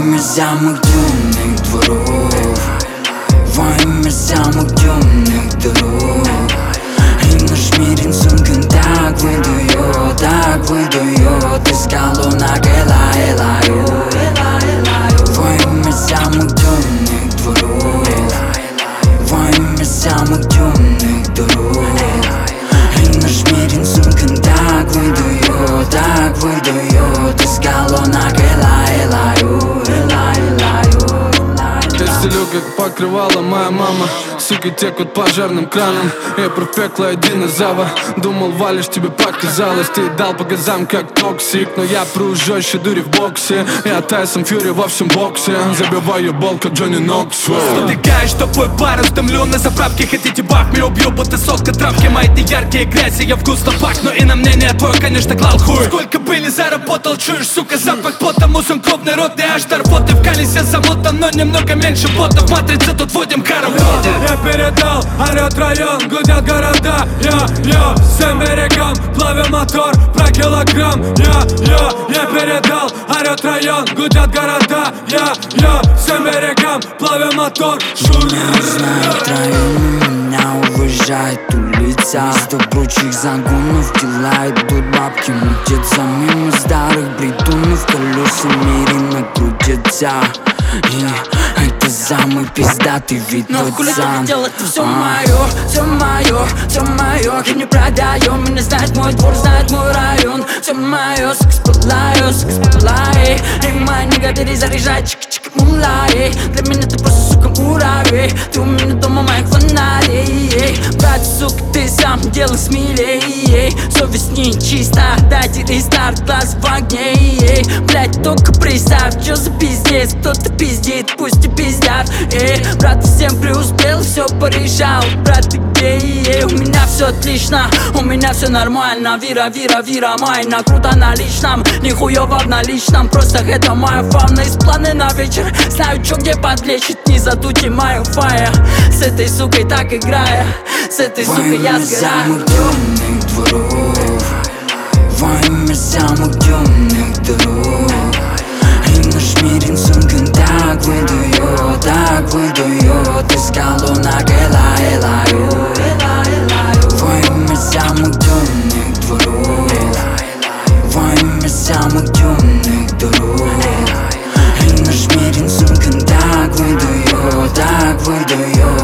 имя самых темных дворов, во имя самых темных дорог. И наш мир рисунком так выдает из колонок Элаю. Во имя самых темных дворов, во имя самых темных дорог. И наш мир рисунком так выдает из колонок Элаю. Я стелю, как покрывала моя мама. Суки текут пожарным краном. Я про пекло один из Ава. Думал, валишь, тебе показалось. Ты дал по газам, как токсик. Но я пру жестче дури в боксе. Я Тайсон Фьюри во всем боксе. Забиваю бол, как Джонни Ноксвелл. Спотыкаешь, что твой пар, утомлю на заправке. Хотите бах, меня убью, будто соска травки. Мои ты яркие грязи, я вкусно пахну. И на мнение твое, конечно, клал хуй. Сколько были, заработал, чуешь, сука, запах пота. Мусор крупный, ротный аж работы. В колесе замотан, но немного меньше ботов. Матрица, тут вводим караводы. Я передал, орёт район, гудят города. Я всем берегам, плавим мотор про килограмм. Я передал, орёт район, гудят города. Я всем берегам, плавим мотор. Я знаю, втроем меня уважает улица. Из добручих загонов дела идут, бабки мутятся. Мимо старых бредунов колесами мире накрутятся. И это самый пиздатый вид. Но хули ты видел, это все мое, все мое, все мое. Я не продаю, меня знает мой двор, знает мой район. Все мое, секс пылай. И мои негативы заряжай, чик-чик, мулай. Для меня ты просто, сука, муравей. Ты у меня дома моих фонарей. Брат, сука, ты сам делай смелей. Совесть не чиста, дайте рестарт, глаз в огне. Блять, только представь, что за пиздец. Кто-то пиздит, пусть и пиздят. Брат, всем преуспел, все порешал. Брат, ты где? У меня все отлично, у меня все нормально. Вира, майна, круто на личном. Нихуево в наличном, просто это моя фауна. Из планы на вечер, знаю, чё где подлечить. Не задуйте мою фая. С этой сукой так играя, с этой сукой я сгораю. Во имя самых темных дворов, во имя самых темных дорог. И наш мир рисунком так выдает из колонок Элаю. Во имя самых темных дворов, во имя самых темных дорог. И наш мир рисунком так выдает